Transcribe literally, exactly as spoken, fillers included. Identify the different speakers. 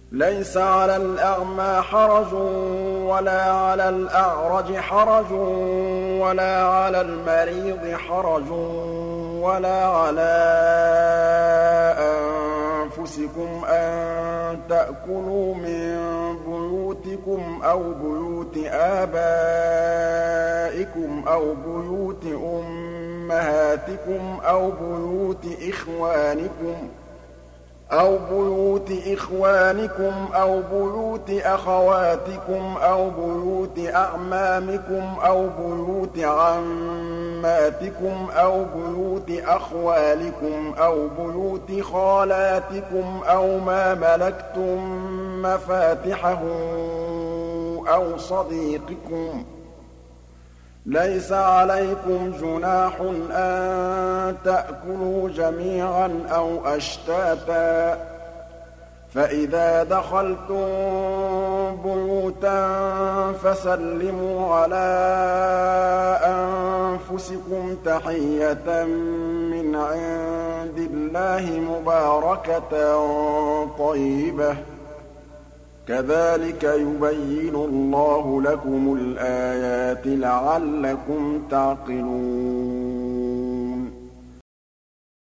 Speaker 1: لَيْسَ عَلَى الْأَعْمَىٰ حَرَجٌ وَلَا عَلَى الْأَعْرَجِ حَرَجٌ وَلَا عَلَى الْمَرِيضِ حَرَجٌ وَلَا عَلَىٰ أَنفُسِكُمْ أَن تَأْكُلُوا مِن بُيُوتِكُمْ أَوْ بُيُوتِ آبَائِكُمْ أَوْ بُيُوتِ أُمَّهَاتِكُمْ أَوْ بُيُوتِ إِخْوَانِكُمْ أَوْ بُيُوتِ إِخْوَانِكُمْ أَوْ بُيُوتِ أَخَوَاتِكُمْ أَوْ بُيُوتِ أَعْمَامِكُمْ أَوْ بُيُوتِ عَمَّاتِكُمْ أَوْ بُيُوتِ أَخْوَالِكُمْ أَوْ بُيُوتِ خَالَاتِكُمْ أَوْ مَا مَلَكْتُم مَّفَاتِحَهُ أَوْ صَدِيقِكُمْ ۚ لَيْسَ عَلَيْكُمْ جُنَاحٌ أَن تَأْكُلُوا جَمِيعًا أَوْ أَشْتَاتًا ۚ فَإِذَا دَخَلْتُم بُيُوتًا فَسَلِّمُوا عَلَىٰ أَنفُسِكُمْ تَحِيَّةً مِّنْ عِندِ اللَّهِ مُبَارَكَةً طَيِّبَةً ۚ كَذَٰلِكَ يُبَيِّنُ اللَّهُ لَكُمُ الْآيَاتِ لَعَلَّكُمْ تَعْقِلُونَ